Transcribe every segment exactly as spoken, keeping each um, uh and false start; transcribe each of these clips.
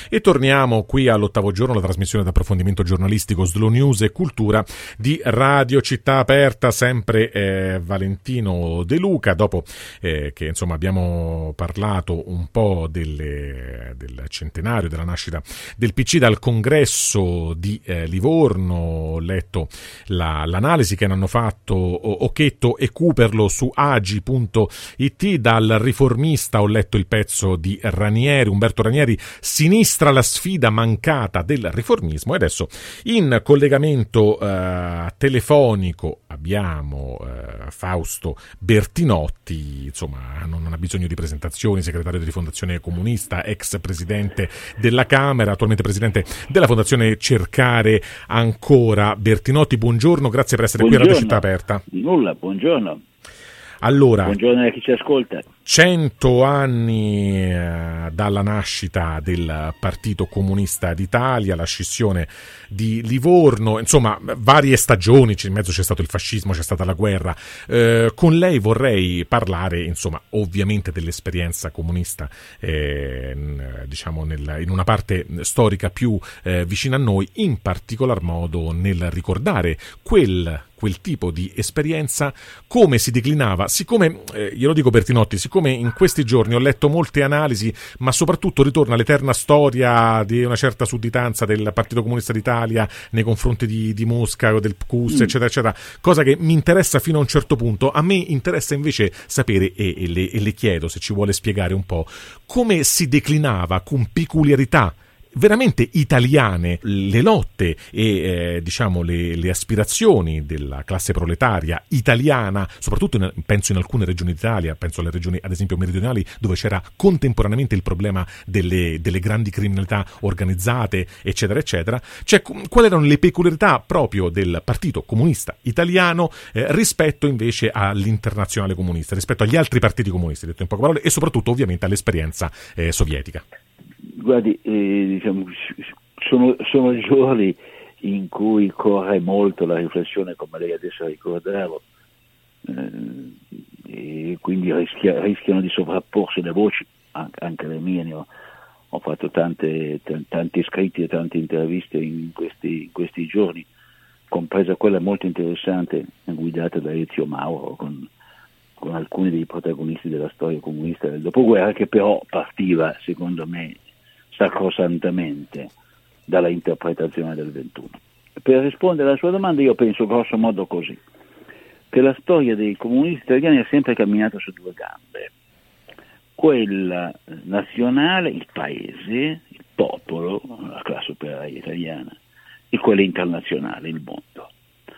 E torniamo qui all'ottavo giorno, la trasmissione d'approfondimento giornalistico Slow News e Cultura di Radio Città Aperta, sempre eh, Valentino De Luca, dopo eh, che insomma abbiamo parlato un po' delle, del centenario della nascita del P C dal congresso di eh, Livorno. Ho letto la, l'analisi che ne hanno fatto Occhetto e Cooperlo su agi punto it. Dal Riformista ho letto il pezzo di Ranieri, Umberto Ranieri, Sinistra la sfida mancata del riformismo. E adesso in collegamento eh, telefonico abbiamo eh, Fausto Bertinotti, insomma non, non ha bisogno di presentazioni, segretario di Fondazione Comunista, ex presidente della Camera, attualmente presidente della Fondazione Cercare Ancora. Bertinotti, buongiorno, grazie per essere buongiorno. Qui a Radio Città Aperta. Nulla, buongiorno. Allora, buongiorno a chi ci ascolta. Cento anni eh, dalla nascita del Partito Comunista d'Italia, la scissione di Livorno, insomma varie stagioni, in mezzo c'è stato il fascismo, c'è stata la guerra. Eh, con lei vorrei parlare, insomma, ovviamente dell'esperienza comunista, eh, diciamo nel, in una parte storica più eh, vicina a noi, in particolar modo nel ricordare quel quel tipo di esperienza, come si declinava. Siccome, eh, glielo dico Bertinotti, siccome in questi giorni ho letto molte analisi, ma soprattutto ritorna l'eterna storia di una certa sudditanza del Partito Comunista d'Italia nei confronti di, di Mosca o del P C U S, mm. eccetera, eccetera, cosa che mi interessa fino a un certo punto. A me interessa invece sapere, e, e, le, e le chiedo se ci vuole spiegare un po', come si declinava con peculiarità veramente italiane le lotte e eh, diciamo le, le aspirazioni della classe proletaria italiana, soprattutto in, penso in alcune regioni d'Italia, penso alle regioni ad esempio meridionali, dove c'era contemporaneamente il problema delle, delle grandi criminalità organizzate, eccetera eccetera. Cioè, quali erano le peculiarità proprio del Partito Comunista Italiano eh, rispetto invece all'Internazionale Comunista, rispetto agli altri partiti comunisti, detto in poche parole, e soprattutto ovviamente all'esperienza eh, sovietica. Guardi, eh, diciamo, sono, sono giorni in cui corre molto la riflessione, come lei adesso ricordava, eh, e quindi rischia, rischiano di sovrapporsi le voci, anche, anche le mie. Ne ho, ho fatto tante, t- tanti scritti e tante interviste in questi, in questi giorni, compresa quella molto interessante guidata da Ezio Mauro con, con alcuni dei protagonisti della storia comunista del dopoguerra, che però partiva, secondo me, sacrosantamente dalla interpretazione del ventuno. Per rispondere alla sua domanda, io penso grosso modo così, che la storia dei comunisti italiani ha sempre camminato su due gambe: quella nazionale, il paese, il popolo, la classe operaia italiana, e quella internazionale, il mondo.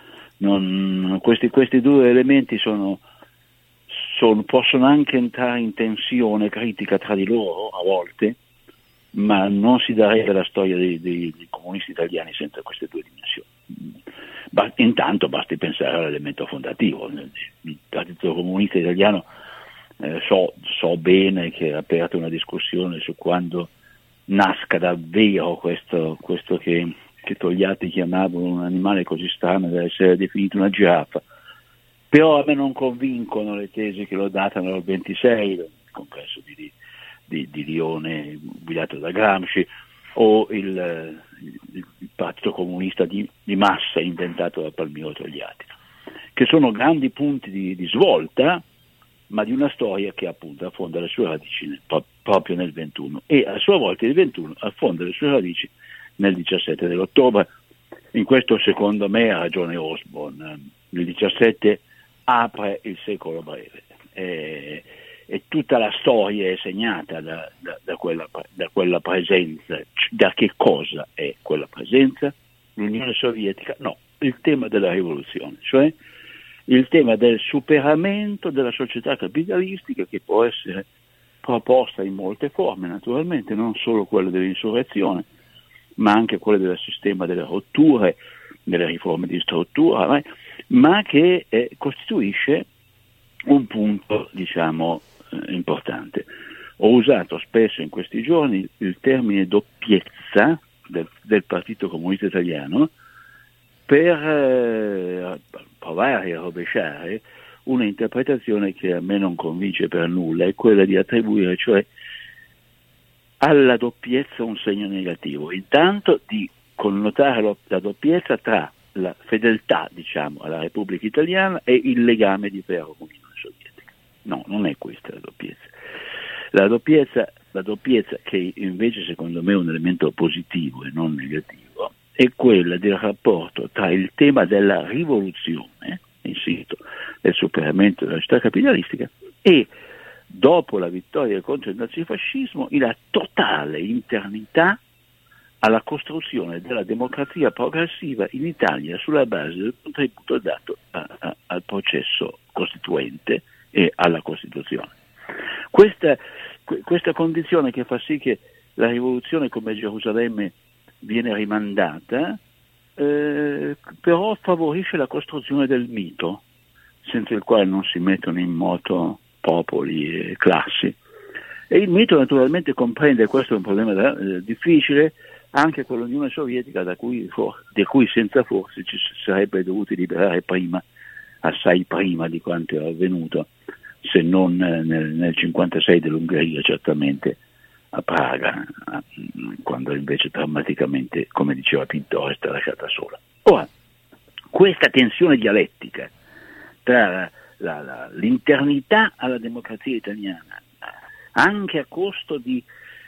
Non, questi, questi due elementi sono, sono, possono anche entrare in tensione critica tra di loro a volte, ma non si darebbe la storia dei, dei, dei comunisti italiani senza queste due dimensioni. Ba- intanto basti pensare all'elemento fondativo. Il Partito Comunista Italiano, eh, so, so bene che ha aperto una discussione su quando nasca davvero questo, questo che, che Togliatti chiamavano un animale così strano da essere definito una giraffa, però a me non convincono le tesi che lo datano al ventisei, il congresso di Di, di Lione guidato da Gramsci, o il, il, il Partito Comunista di, di massa inventato da Palmiro Togliatti, che sono grandi punti di, di svolta, ma di una storia che appunto affonda le sue radici nel, pro, proprio nel ventuno, e a sua volta il ventuno affonda le sue radici nel diciassette dell'ottobre. In questo secondo me ha ragione Osborne. Il diciassette apre il secolo breve. E, e tutta la storia è segnata da, da, da, quella, da quella presenza. Da che cosa è quella presenza? L'Unione Sovietica? No, il tema della rivoluzione, cioè il tema del superamento della società capitalistica, che può essere proposta in molte forme, naturalmente, non solo quella dell'insurrezione, ma anche quella del sistema delle rotture, delle riforme di struttura, ma che eh, costituisce un punto, diciamo, importante. Ho usato spesso in questi giorni il termine doppiezza del, del Partito Comunista Italiano per eh, provare a rovesciare una interpretazione che a me non convince per nulla, è quella di attribuire, cioè, alla doppiezza un segno negativo, intanto di connotare lo, la doppiezza tra la fedeltà, diciamo, alla Repubblica Italiana e il legame di ferro con l'Unione Sovietica. No, non è questa la doppiezza. La doppiezza, la doppiezza che invece secondo me è un elemento positivo e non negativo, è quella del rapporto tra il tema della rivoluzione, insisto, del superamento della società capitalistica, e dopo la vittoria contro il nazifascismo, la totale internità alla costruzione della democrazia progressiva in Italia sulla base del contributo dato a, a, al processo costituente e alla Costituzione. Questa, questa condizione che fa sì che la rivoluzione come Gerusalemme viene rimandata, eh, però favorisce la costruzione del mito, senza il quale non si mettono in moto popoli e classi. E il mito naturalmente comprende, questo è un problema da, eh, difficile, anche con l'Unione Sovietica, da cui, for, di cui senza forse ci sarebbe dovuti liberare prima, assai prima di quanto è avvenuto, se non nel, nel cinquantasei dell'Ungheria, certamente a Praga, quando invece drammaticamente, come diceva Pintor, è stata lasciata sola. Ora, questa tensione dialettica tra la, la, l'internità alla democrazia italiana, anche a costo di,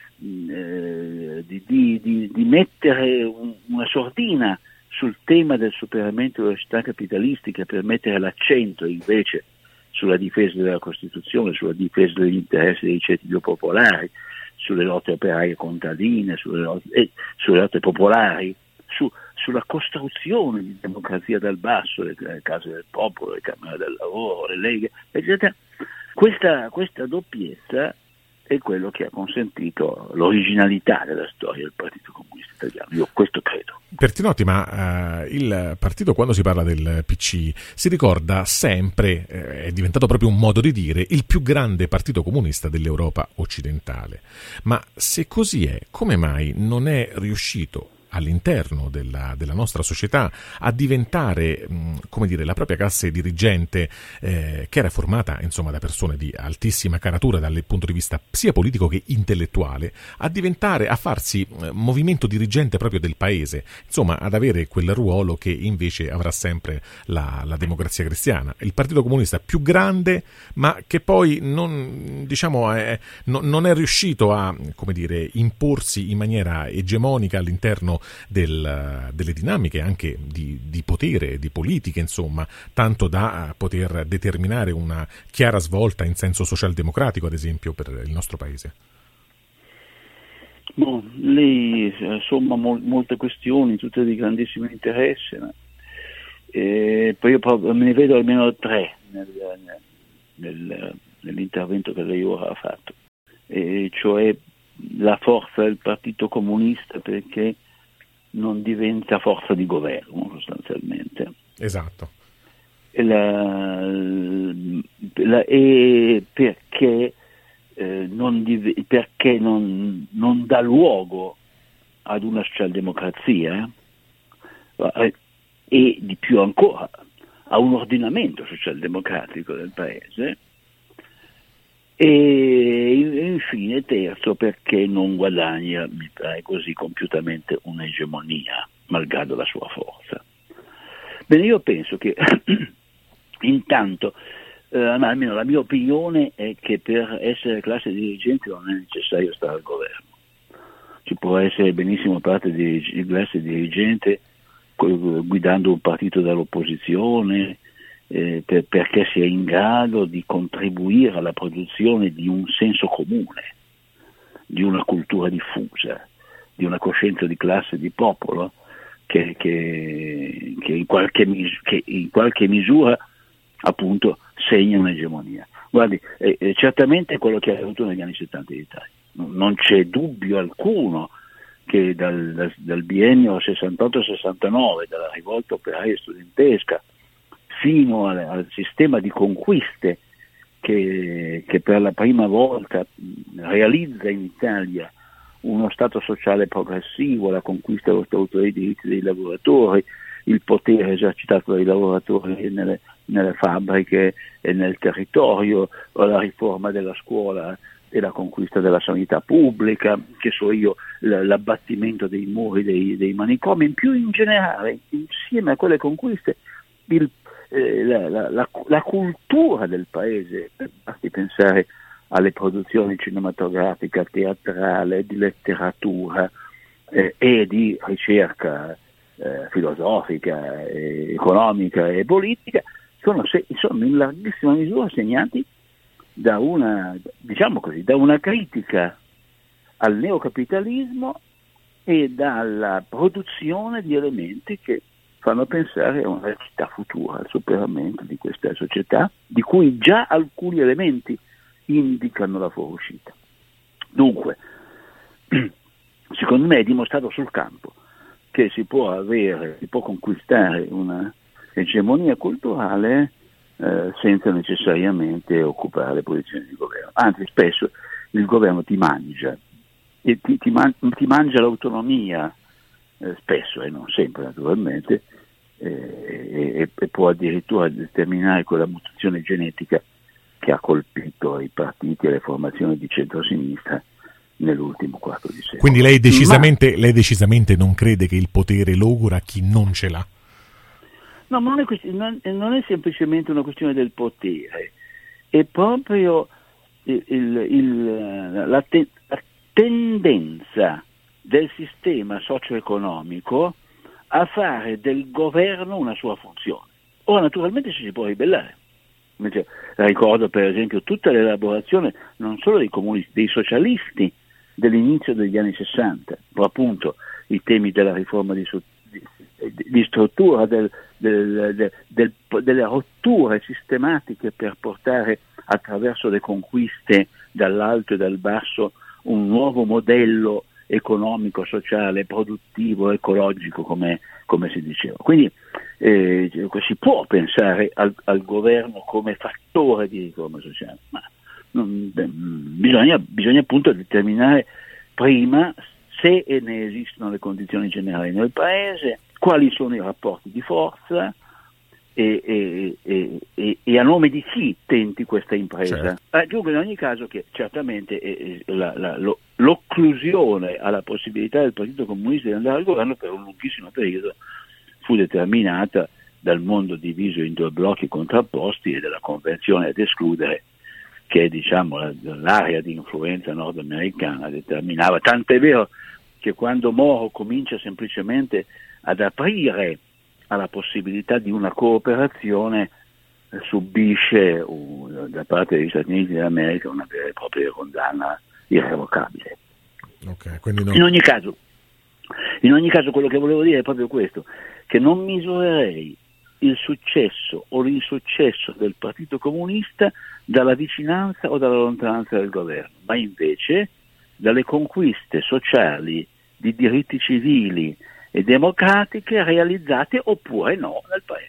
eh, di, di, di, di mettere un, una sordina sul tema del superamento della società capitalistica per mettere l'accento invece sulla difesa della Costituzione, sulla difesa degli interessi dei ceti più popolari, sulle lotte operaie contadine, sulle lotte, eh, sulle lotte popolari, su, sulla costruzione di democrazia dal basso, le, le case del popolo, le camere del lavoro, le leghe, eccetera. Questa, questa doppiezza è quello che ha consentito l'originalità della storia del Partito Comunista Italiano. Io questo credo. Bertinotti, ma uh, il partito, quando si parla del P C, si ricorda sempre, eh, è diventato proprio un modo di dire, il più grande partito comunista dell'Europa occidentale. Ma se così è, come mai non è riuscito all'interno della, della nostra società a diventare, mh, come dire, la propria classe dirigente, eh, che era formata insomma da persone di altissima caratura dal punto di vista sia politico che intellettuale, a diventare, a farsi eh, movimento dirigente proprio del paese, insomma ad avere quel ruolo che invece avrà sempre la, la Democrazia Cristiana, il partito comunista più grande, ma che poi non, diciamo, è, no, non è riuscito a, come dire, imporsi in maniera egemonica all'interno Del, delle dinamiche anche di, di potere, di politica, insomma, tanto da poter determinare una chiara svolta in senso socialdemocratico, ad esempio, per il nostro paese. No, lei insomma mol, molte questioni, tutte di grandissimo interesse, ma, eh, poi io me ne vedo almeno tre nel, nel, nell'intervento che lei ora ha fatto, e cioè la forza del Partito Comunista perché non diventa forza di governo sostanzialmente. Esatto. E, la, la, e perché, eh, non, div- perché non, non dà luogo ad una socialdemocrazia eh, e di più ancora a un ordinamento socialdemocratico del paese. E infine terzo perché non guadagna, mi pare così, compiutamente un'egemonia malgrado la sua forza. Bene, io penso che intanto, eh, almeno la mia opinione è che per essere classe dirigente non è necessario stare al governo. Ci può essere benissimo parte di classe dirigente guidando un partito dall'opposizione, Eh, per, perché sia in grado di contribuire alla produzione di un senso comune, di una cultura diffusa, di una coscienza di classe, di popolo che, che, che, in, qualche, che in qualche misura appunto segna un'egemonia. Guardi, eh, eh, certamente è quello che è avuto negli anni settanta in Italia. Non c'è dubbio alcuno che dal, dal, dal biennio sessantotto sessantanove, dalla rivolta operaia studentesca, fino al, al sistema di conquiste che, che per la prima volta realizza in Italia uno Stato sociale progressivo, la conquista dello Statuto dei diritti dei lavoratori, il potere esercitato dai lavoratori nelle, nelle fabbriche e nel territorio, o la riforma della scuola e la conquista della sanità pubblica, che so io, l'abbattimento dei muri dei, dei manicomi, in più in generale, insieme a quelle conquiste, il, eh, la, la, la, la cultura del paese, basti pensare alle produzioni cinematografiche, teatrale, di letteratura eh, e di ricerca eh, filosofica, eh, economica e politica, sono, se, sono in larghissima misura segnati da una, diciamo così, da una critica al neocapitalismo e dalla produzione di elementi che fanno pensare a una città futura, al superamento di questa società, di cui già alcuni elementi indicano la fuoriuscita. Dunque, secondo me è dimostrato sul campo che si può avere, si può conquistare una egemonia culturale eh, senza necessariamente occupare le posizioni di governo. Anzi, spesso il governo ti mangia, e ti, ti, man- ti mangia l'autonomia, eh, spesso e non sempre naturalmente, eh, e, e può addirittura determinare quella mutazione genetica che ha colpito i partiti e le formazioni di centrosinistra nell'ultimo quarto di secolo. Quindi lei decisamente, ma, lei decisamente non crede che il potere logora chi non ce l'ha? No, ma non è, quest- non, non è semplicemente una questione del potere, è proprio il, il, il, la, te- la tendenza del sistema socio-economico a fare del governo una sua funzione. Ora, naturalmente ci si può ribellare. Ricordo per esempio tutta l'elaborazione non solo dei comunisti, dei socialisti dell'inizio degli anni sessanta, ma appunto i temi della riforma di, di, di struttura, del, del, del, del, delle rotture sistematiche per portare attraverso le conquiste dall'alto e dal basso un nuovo modello economico, sociale, produttivo, ecologico, come, come si diceva. Quindi eh, si può pensare al, al governo come fattore di riforma sociale, ma non, bisogna, bisogna appunto determinare prima se ne esistono le condizioni generali nel paese, quali sono i rapporti di forza e, e, e, e, e a nome di chi tenti questa impresa. Certo. Aggiungo in ogni caso che certamente eh, la, la, lo, l'occlusione alla possibilità del Partito Comunista di andare al governo per un lunghissimo periodo fu determinata dal mondo diviso in due blocchi contrapposti e dalla convenzione ad escludere che diciamo l'area di influenza nordamericana determinava, tant'è vero che quando Moro comincia semplicemente ad aprire alla possibilità di una cooperazione subisce uh, da parte degli Stati Uniti d'America una vera e propria condanna irrevocabile. Okay, quindi non... in ogni caso in ogni caso quello che volevo dire è proprio questo, che non misurerei il successo o l'insuccesso del Partito Comunista dalla vicinanza o dalla lontananza del governo, ma invece dalle conquiste sociali, di diritti civili e democratiche realizzate oppure no nel paese.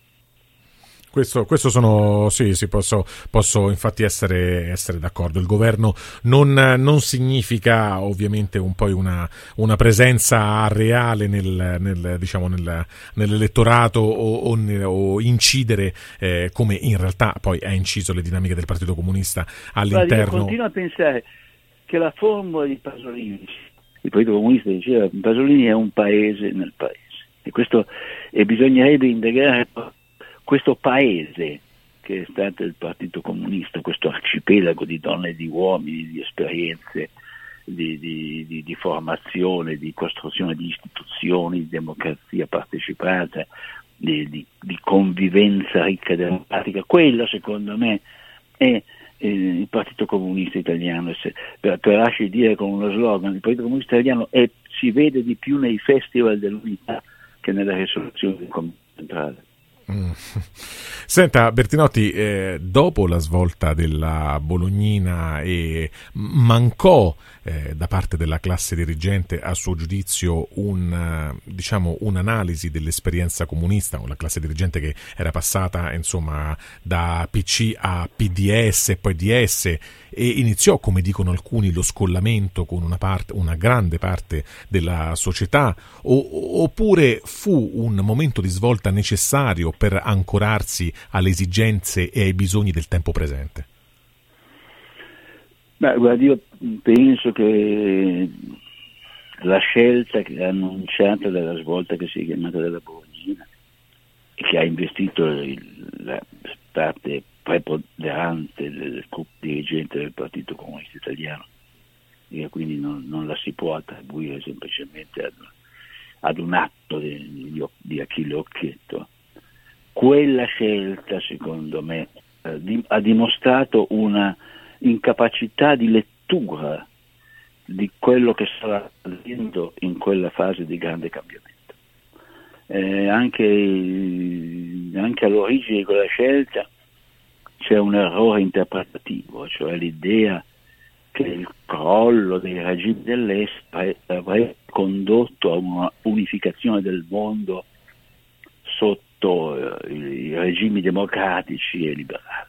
Questo, questo sono, sì, sì, posso, posso infatti essere, essere d'accordo. Il governo non, non significa ovviamente un poi una, una presenza reale nel, nel diciamo nel, nell'elettorato o, o, o incidere eh, come in realtà poi ha inciso le dinamiche del Partito Comunista all'interno. Guarda, io continuo a pensare che la formula di Pasolini, il Partito Comunista diceva Pasolini è un paese nel paese, e questo e bisognerebbe indagare questo paese che è stato il Partito Comunista, questo arcipelago di donne e di uomini, di esperienze, di, di, di, di formazione, di costruzione di istituzioni, di democrazia partecipata, di, di, di convivenza ricca e democratica. Quello secondo me è eh, il Partito Comunista Italiano. Per, per lasci dire con uno slogan, il Partito Comunista Italiano è, si vede di più nei festival dell'unità che nelle risoluzioni del Comitato Centrale. Mm. Senta Bertinotti, eh, dopo la svolta della Bolognina e mancò eh, da parte della classe dirigente a suo giudizio un, diciamo, un'analisi dell'esperienza comunista, con la classe dirigente che era passata insomma da P C a P D S e poi D S, e iniziò, come dicono alcuni, lo scollamento con una parte, una grande parte della società, o, oppure fu un momento di svolta necessario per ancorarsi alle esigenze e ai bisogni del tempo presente? Beh, guarda, io penso che la scelta che ha annunciata della svolta che si è chiamata della Bolognina e che ha investito il, la parte preponderante del gruppo dirigente del Partito Comunista Italiano, e quindi non, non la si può attribuire semplicemente ad, ad un atto di, di, di Achille Occhetto. Quella scelta, secondo me, eh, di, ha dimostrato una incapacità di lettura di quello che stava avvenendo in quella fase di grande cambiamento. Eh, anche, anche all'origine di quella scelta c'è un errore interpretativo, cioè l'idea che il crollo dei regimi dell'Est avrebbe condotto a una unificazione del mondo sotto eh, i regimi democratici e liberali.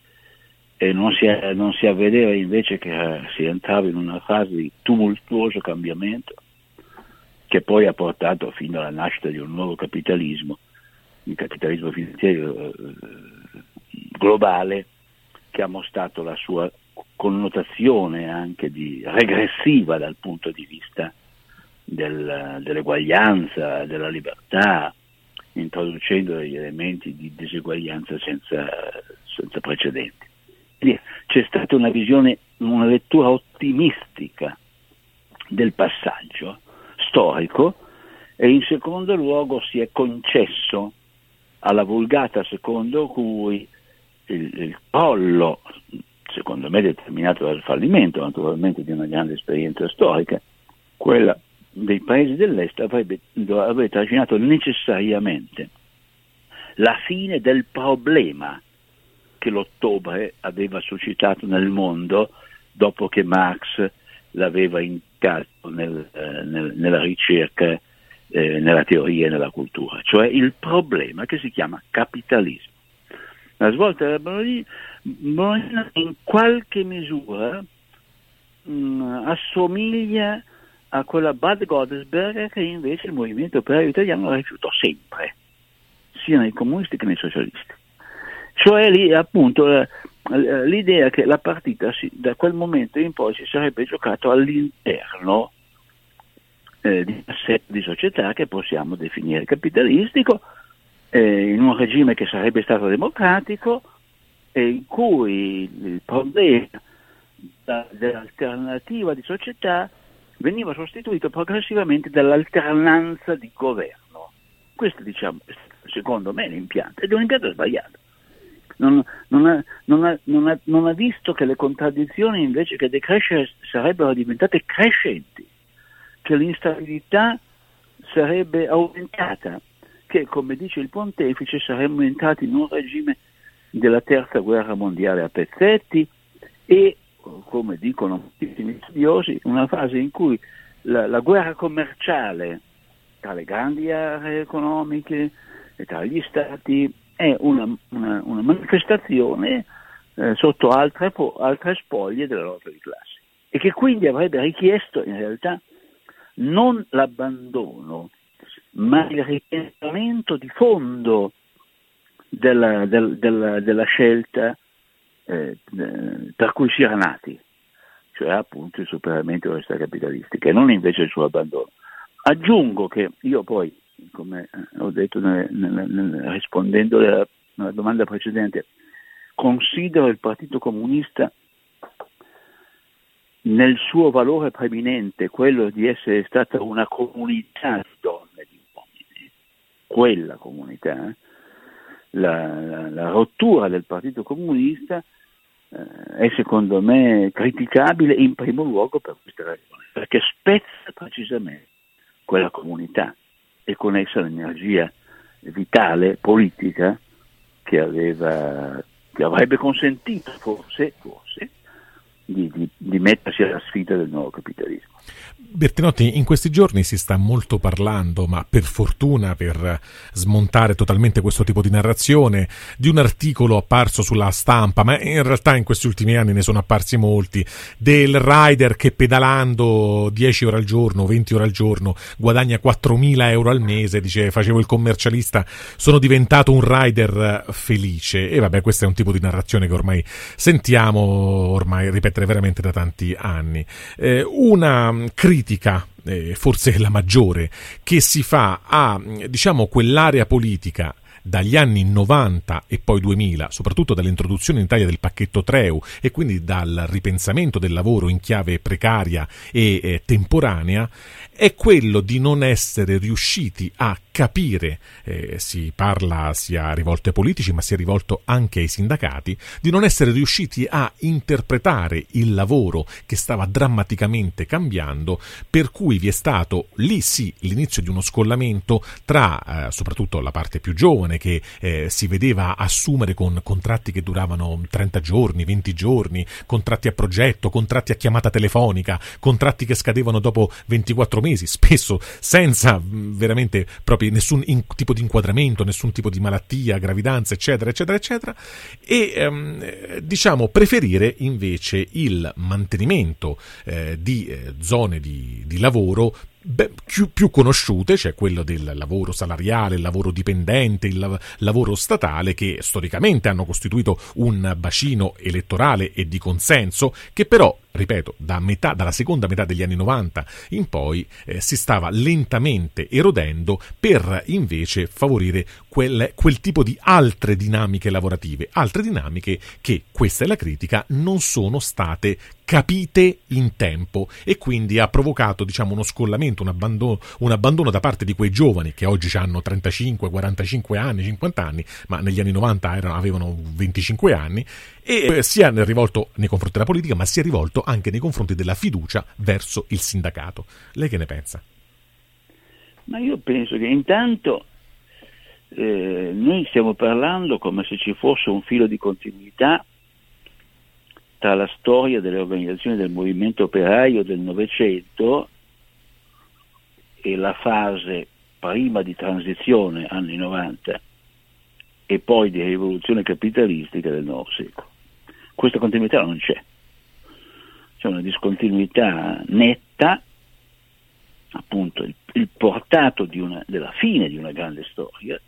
E non si, non si avvedeva invece che si entrava in una fase di tumultuoso cambiamento che poi ha portato fino alla nascita di un nuovo capitalismo, il capitalismo finanziario eh, globale, che ha mostrato la sua connotazione anche di regressiva dal punto di vista del, dell'eguaglianza, della libertà, introducendo degli elementi di diseguaglianza senza, senza precedenti. Quindi c'è stata una visione, una lettura ottimistica del passaggio storico, e in secondo luogo si è concesso alla vulgata secondo cui il, il crollo, secondo me determinato dal fallimento naturalmente di una grande esperienza storica, quella dei paesi dell'Est, avrebbe, avrebbe trascinato necessariamente la fine del problema che l'ottobre aveva suscitato nel mondo dopo che Marx l'aveva indicato nel, eh, nel, nella ricerca, eh, nella teoria e nella cultura, cioè il problema che si chiama capitalismo. La svolta della Bologna in qualche misura mh, assomiglia a quella Bad Godesberg che invece il movimento operaio italiano rifiutò sempre, sia nei comunisti che nei socialisti. Cioè lì appunto l'idea che la partita si, da quel momento in poi si sarebbe giocato all'interno eh, di un assetto di società che possiamo definire capitalistico, eh, in un regime che sarebbe stato democratico e in cui il problema da, dell'alternativa di società veniva sostituito progressivamente dall'alternanza di governo. Questo, diciamo, secondo me è l'impianto, ed è un impianto sbagliato. Non, non, ha, non, ha, non, ha, non ha visto che le contraddizioni invece che decrescere sarebbero diventate crescenti, che l'instabilità sarebbe aumentata, che, come dice il pontefice, saremmo entrati in un regime della terza guerra mondiale a pezzetti e, come dicono moltissimi studiosi, una fase in cui la, la guerra commerciale tra le grandi aree economiche e tra gli stati è una, una, una manifestazione eh, sotto altre, altre spoglie della lotta di classe, e che quindi avrebbe richiesto in realtà non l'abbandono ma il ripensamento di fondo della, del, della, della scelta eh, per cui si era nati, cioè appunto il superamento della società capitalistica, e non invece il suo abbandono. Aggiungo che io poi, come ho detto nel, nel, nel, rispondendo alla, alla domanda precedente, considero il Partito Comunista nel suo valore preminente quello di essere stata una comunità di donne e di uomini. Quella comunità, la, la, la rottura del Partito Comunista eh, è secondo me criticabile in primo luogo per questa ragione, perché spezza precisamente quella comunità e con essa l'energia vitale, politica, che aveva, che avrebbe consentito forse, forse di, di, di mettersi alla sfida del nuovo capitalismo. Bertinotti, in questi giorni si sta molto parlando, ma per fortuna, per smontare totalmente questo tipo di narrazione, di un articolo apparso sulla Stampa, ma in realtà in questi ultimi anni ne sono apparsi molti, del rider che pedalando dieci ore al giorno, venti ore al giorno, guadagna quattromila euro al mese. Dice: facevo il commercialista, sono diventato un rider felice. E vabbè, questo è un tipo di narrazione che ormai sentiamo, ormai ripetere trasmettere veramente da tanti anni. Eh, una critica, eh, forse la maggiore, che si fa a, diciamo, quell'area politica dagli anni novanta e poi duemila, soprattutto dall'introduzione in Italia del pacchetto Treu e quindi dal ripensamento del lavoro in chiave precaria e eh, temporanea, è quello di non essere riusciti a capire, eh, si parla sia rivolto ai politici ma sia rivolto anche ai sindacati, di non essere riusciti a interpretare il lavoro che stava drammaticamente cambiando, per cui vi è stato lì sì l'inizio di uno scollamento tra eh, soprattutto la parte più giovane, che eh, si vedeva assumere con contratti che duravano trenta giorni, venti giorni, contratti a progetto, contratti a chiamata telefonica, contratti che scadevano dopo ventiquattro mesi, spesso senza mh, veramente proprio nessun in, tipo di inquadramento, nessun tipo di malattia, gravidanza, eccetera, eccetera, eccetera, e ehm, diciamo preferire invece il mantenimento eh, di eh, zone di, di lavoro Beh, più, più conosciute, cioè quello del lavoro salariale, il lavoro dipendente, il lav- lavoro statale, che storicamente hanno costituito un bacino elettorale e di consenso, che però, ripeto, da metà, dalla seconda metà degli anni novanta in poi eh, si stava lentamente erodendo, per invece favorire quel, quel tipo di altre dinamiche lavorative, altre dinamiche che, questa è la critica, non sono state capite in tempo, e quindi ha provocato, diciamo, uno scollamento, un abbandono, un abbandono da parte di quei giovani che oggi hanno trentacinque, quarantacinque anni, cinquanta anni, ma negli anni novanta erano, avevano venticinque anni, e sia rivolto nei confronti della politica, ma sia rivolto anche nei confronti della fiducia verso il sindacato. Lei che ne pensa? Ma io penso che intanto eh, noi stiamo parlando come se ci fosse un filo di continuità tra la storia delle organizzazioni del movimento operaio del Novecento e la fase prima di transizione, anni novanta, e poi di rivoluzione capitalistica del nuovo secolo. Questa continuità non c'è. C'è una discontinuità netta, appunto il, il portato di una, della fine di una grande storia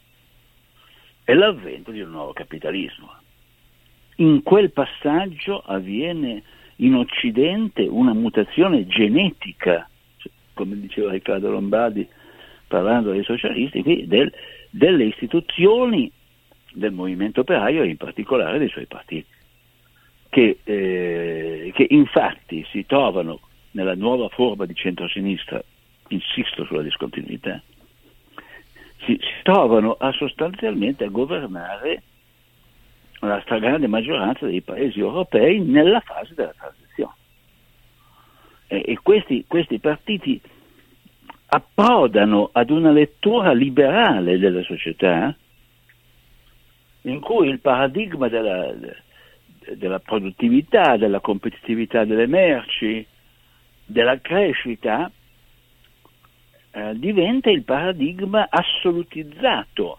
e l'avvento di un nuovo capitalismo. In quel passaggio avviene in Occidente una mutazione genetica, cioè, come diceva Riccardo Lombardi parlando dei socialisti, qui, del, delle istituzioni del movimento operaio e in particolare dei suoi partiti, che, eh, che infatti si trovano nella nuova forma di centrosinistra, insisto sulla discontinuità, si, si trovano a sostanzialmente a governare la stragrande maggioranza dei paesi europei nella fase della transizione. E, e questi, questi partiti approdano ad una lettura liberale della società, in cui il paradigma della, della produttività, della competitività delle merci, della crescita, eh, diventa il paradigma assolutizzato.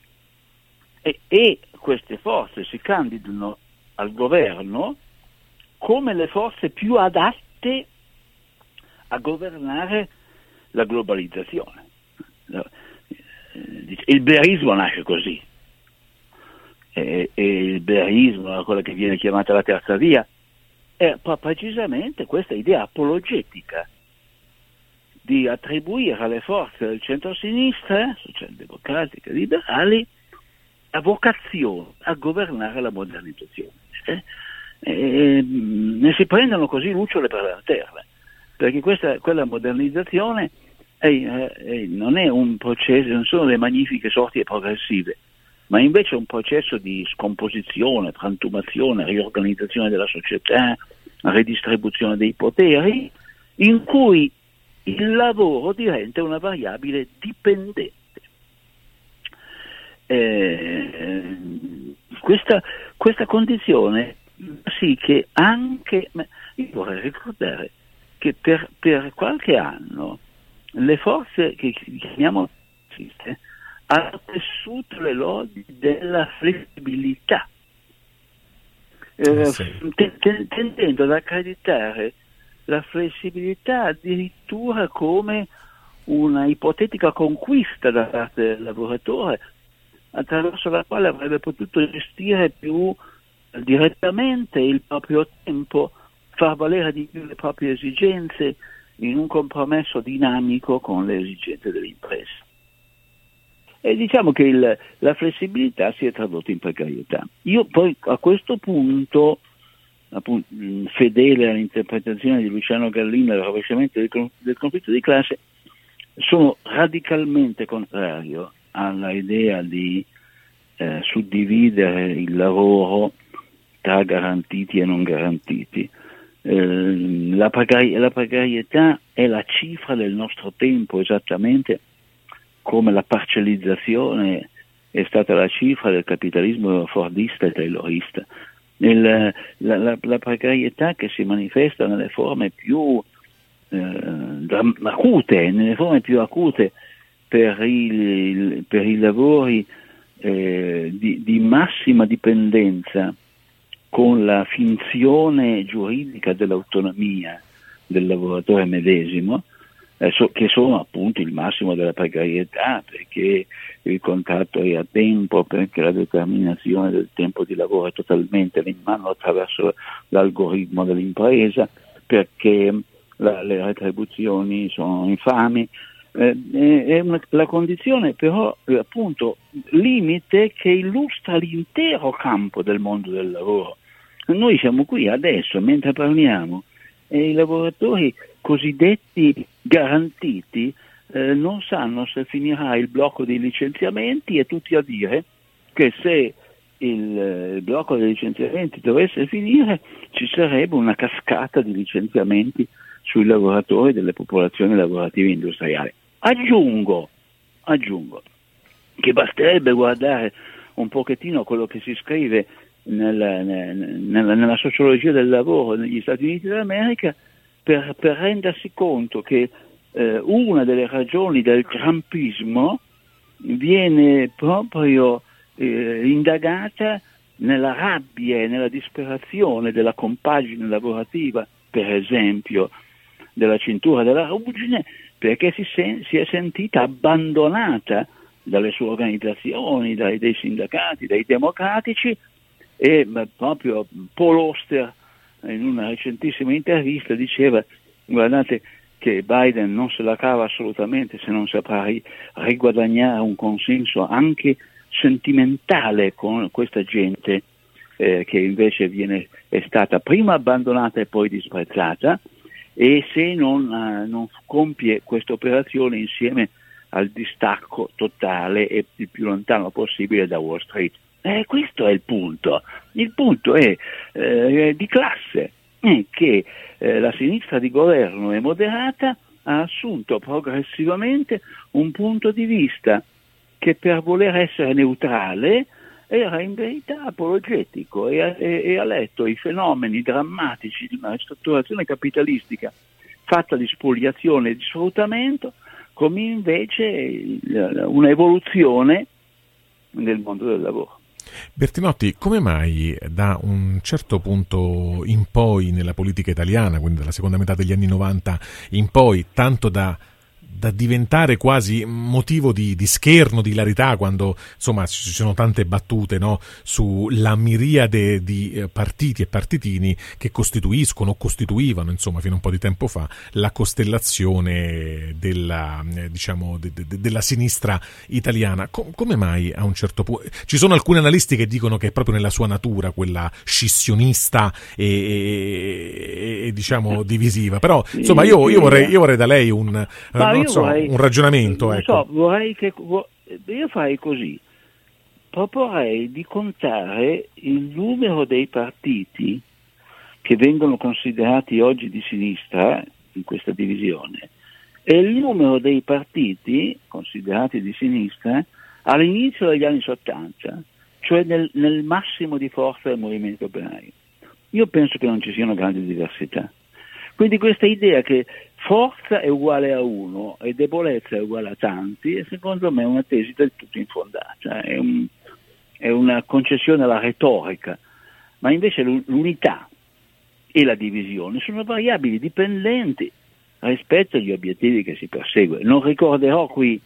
E, e queste forze si candidano al governo come le forze più adatte a governare la globalizzazione. Il blerismo nasce così, e, e il blerismo, quella che viene chiamata la terza via, è precisamente questa idea apologetica di attribuire alle forze del centro-sinistra, socialdemocratiche, liberali, la vocazione a governare la modernizzazione. Eh? E, ne si prendono così lucciole per la terra, perché questa, quella modernizzazione è, è, non è un processo, non sono le magnifiche sorti progressive, ma invece è un processo di scomposizione, frantumazione, riorganizzazione della società, redistribuzione dei poteri, in cui il lavoro diventa una variabile dipendente. Eh, questa, questa condizione sì che anche, io vorrei ricordare che per, per qualche anno le forze che chiamiamo marxiste hanno tessuto le lodi della flessibilità, eh, sì. t- t- tendendo ad accreditare la flessibilità addirittura come una ipotetica conquista da parte del lavoratore, attraverso la quale avrebbe potuto gestire più direttamente il proprio tempo far valere di più le proprie esigenze in un compromesso dinamico con le esigenze dell'impresa. E diciamo che il, la flessibilità si è tradotta in precarietà. Io poi a questo punto, appunto, fedele all'interpretazione di Luciano Gallina del rovesciamento del, del conflitto di classe, sono radicalmente contrario alla idea di eh, suddividere il lavoro tra garantiti e non garantiti. Eh, la, precari- la precarietà è la cifra del nostro tempo, esattamente come la parcellizzazione è stata la cifra del capitalismo fordista e taylorista. Nel, la, la, la precarietà che si manifesta nelle forme più eh, acute, nelle forme più acute per i, il, per i lavori eh, di, di massima dipendenza, con la finzione giuridica dell'autonomia del lavoratore medesimo, eh, so, che sono appunto il massimo della precarietà, perché il contratto è a tempo, perché la determinazione del tempo di lavoro è totalmente in mano attraverso l'algoritmo dell'impresa, perché la, le retribuzioni sono infami. Eh, è una, la condizione però eh, appunto limite che illustra l'intero campo del mondo del lavoro. Noi siamo qui adesso mentre parliamo e i lavoratori cosiddetti garantiti eh, non sanno se finirà il blocco dei licenziamenti, e tutti a dire che se il, il blocco dei licenziamenti dovesse finire ci sarebbe una cascata di licenziamenti sui lavoratori delle popolazioni lavorative industriali. Aggiungo, aggiungo che basterebbe guardare un pochettino quello che si scrive nella, nella, nella sociologia del lavoro negli Stati Uniti d'America per, per rendersi conto che eh, una delle ragioni del trumpismo viene proprio eh, indagata nella rabbia e nella disperazione della compagine lavorativa, per esempio della cintura della ruggine, perché si, sen- si è sentita abbandonata dalle sue organizzazioni, dai, dai sindacati, dai democratici, e ma, proprio Paul Auster in una recentissima intervista diceva: guardate che Biden non se la cava assolutamente se non saprà ri- riguadagnare un consenso anche sentimentale con questa gente eh, che invece viene, è stata prima abbandonata e poi disprezzata, e se non, uh, non compie questa operazione insieme al distacco totale e il più lontano possibile da Wall Street. Eh, questo è il punto. Il punto è eh, di classe, eh, che eh, la sinistra di governo e moderata ha assunto progressivamente un punto di vista che, per voler essere neutrale, era in verità apologetico e ha, e, e ha letto i fenomeni drammatici di una ristrutturazione capitalistica fatta di spoliazione e di sfruttamento come invece una evoluzione nel mondo del lavoro. Bertinotti, come mai da un certo punto in poi nella politica italiana, quindi dalla seconda metà degli anni novanta in poi, tanto da da diventare quasi motivo di, di scherno, di ilarità, quando insomma ci sono tante battute, no, sulla miriade di eh, partiti e partitini che costituiscono o costituivano, insomma, fino a un po' di tempo fa, la costellazione della, eh, diciamo, de, de, della sinistra italiana. Com- come mai a un certo punto? Ci sono alcuni analisti che dicono che è proprio nella sua natura quella scissionista e, e, e diciamo divisiva, però insomma io, io, vorrei, io vorrei da lei un... Ma non so, vorrei, un ragionamento, non ecco. so, vorrei che io farei così, proporrei di contare il numero dei partiti che vengono considerati oggi di sinistra in questa divisione e il numero dei partiti considerati di sinistra all'inizio degli anni settanta, cioè nel, nel massimo di forza del movimento operaio. Io penso che non ci siano grandi diversità. Quindi questa idea che forza è uguale a uno e debolezza è uguale a tanti, e secondo me è una tesi del tutto infondata, è, un, è una concessione alla retorica, ma invece l'unità e la divisione sono variabili dipendenti rispetto agli obiettivi che si persegue. Non ricorderò qui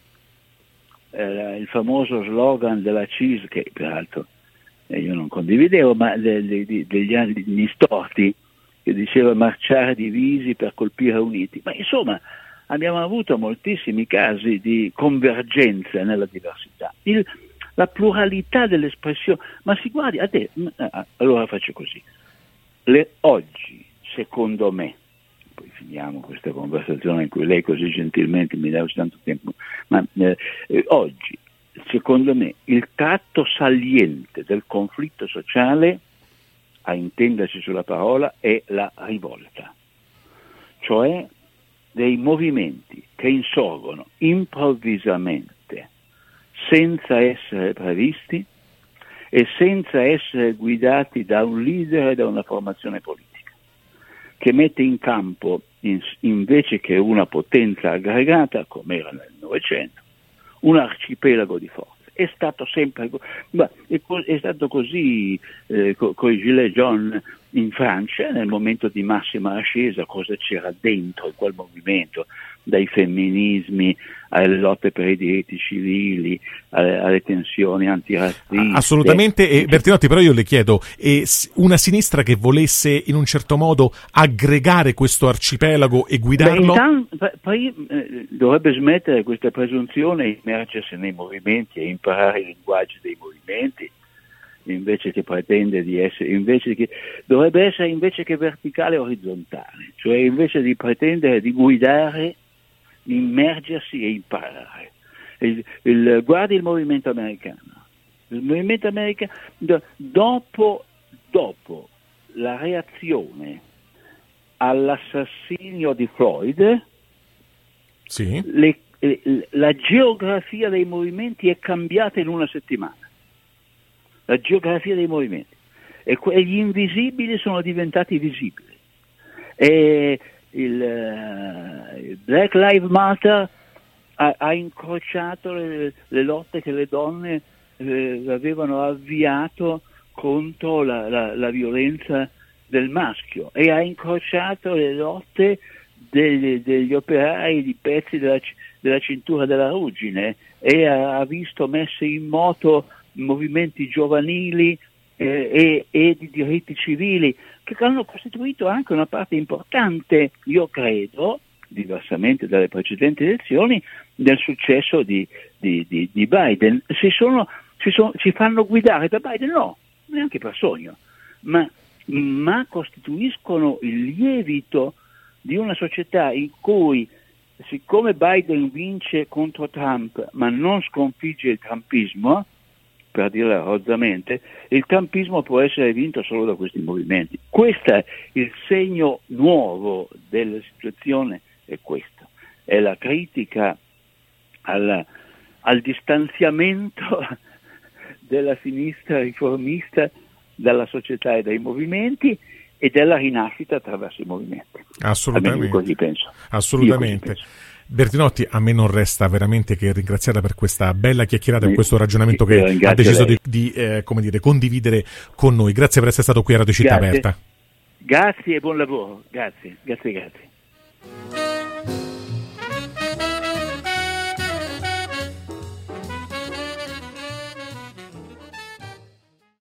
eh, il famoso slogan della C I S, che peraltro eh, io non condividevo, ma de, de, de, degli anni storti, che diceva marciare divisi per colpire uniti, ma insomma abbiamo avuto moltissimi casi di convergenza nella diversità. Il, la pluralità dell'espressione, ma si guardi, a te, allora faccio così, Le, oggi secondo me, poi finiamo questa conversazione in cui lei così gentilmente mi dà tanto tempo, ma eh, eh, oggi secondo me il tratto saliente del conflitto sociale, a intenderci sulla parola, è la rivolta, cioè dei movimenti che insorgono improvvisamente senza essere previsti e senza essere guidati da un leader e da una formazione politica, che mette in campo, in, invece che una potenza aggregata, come era nel Novecento, un arcipelago di forze. È stato sempre ma è, è stato così eh, con co i Gilets jaunes in Francia, nel momento di massima ascesa, cosa c'era dentro quel movimento, dai femminismi alle lotte per i diritti civili, alle, alle tensioni antirazziste. Assolutamente, e Bertinotti, però io le chiedo, eh, una sinistra che volesse in un certo modo aggregare questo arcipelago e guidarlo? Beh, intanto, poi eh, dovrebbe smettere questa presunzione e immergersi nei movimenti e imparare i linguaggi dei movimenti, invece che pretende di essere, invece che dovrebbe essere invece che verticale orizzontale, cioè invece di pretendere di guidare, immergersi e imparare. Il, il, guardi il movimento americano. Il movimento americano dopo, dopo la reazione all'assassinio di Floyd, sì. le, le, la geografia dei movimenti è cambiata in una settimana. La geografia dei movimenti. E gli invisibili sono diventati visibili. E il, uh, il Black Lives Matter ha, ha incrociato le, le lotte che le donne eh, avevano avviato contro la, la, la violenza del maschio, e ha incrociato le lotte degli, degli operai di pezzi della, della cintura della ruggine, e ha, ha visto messe in moto movimenti giovanili eh, e, e di diritti civili che hanno costituito anche una parte importante, io credo, diversamente dalle precedenti elezioni, del successo di, di, di, di Biden. Si sono, si sono, ci fanno guidare da Biden? No, neanche per sogno, ma, ma costituiscono il lievito di una società in cui, siccome Biden vince contro Trump ma non sconfigge il trumpismo, per dirla rozzamente, il trumpismo può essere vinto solo da questi movimenti. Questo è il segno nuovo della situazione, è questo. È la critica alla, al distanziamento della sinistra riformista dalla società e dai movimenti, e della rinascita attraverso i movimenti. Assolutamente. Almeno così penso. Assolutamente. Così penso. Bertinotti, a me non resta veramente che ringraziarla per questa bella chiacchierata e questo ragionamento che ha deciso di, di eh, come dire, condividere con noi. Grazie per essere stato qui a Radio Città Aperta. Grazie e buon lavoro. Grazie, grazie, grazie.